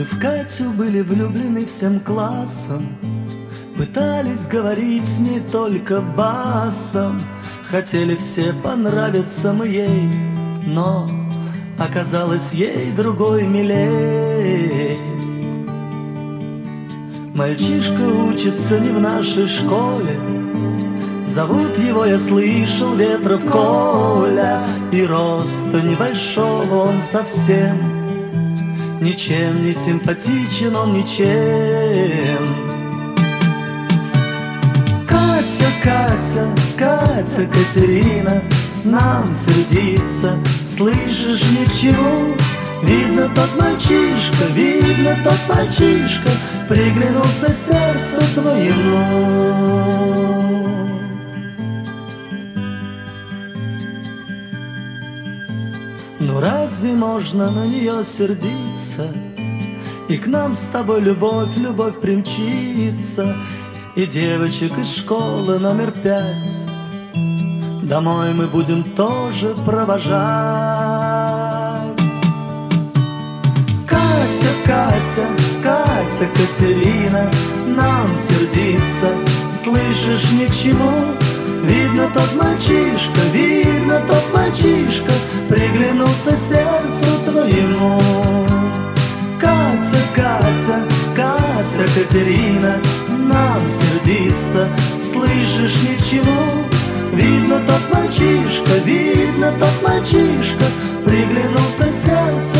Мы в Катю были влюблены всем классом, пытались говорить с ней только басом. Хотели все понравиться мы ей, но оказалось ей другой милей. Мальчишка учится не в нашей школе, зовут его, я слышал, Ветров Коля. И роста небольшого он совсем, ничем не симпатичен он, ничем. Катя, Катя, Катя, Катерина нам сердится, слышишь, ни к чему. Видно, тот мальчишка, видно, тот мальчишка приглянулся сердцу твоему. Ну разве можно на нее сердиться? И к нам с тобой любовь, любовь примчится. И девочек из школы номер 5 домой мы будем тоже провожать. Катя, Катя, Катя, Катерина нам сердится, слышишь, ни к чему. Видно, тот мальчишка, видно, тот мальчишка приглянулся сердцу твоему. Катя, Катя, Катя, Катерина нам сердится, слышишь, ни к чему. Видно, тот мальчишка, видно, тот мальчишка приглянулся сердцу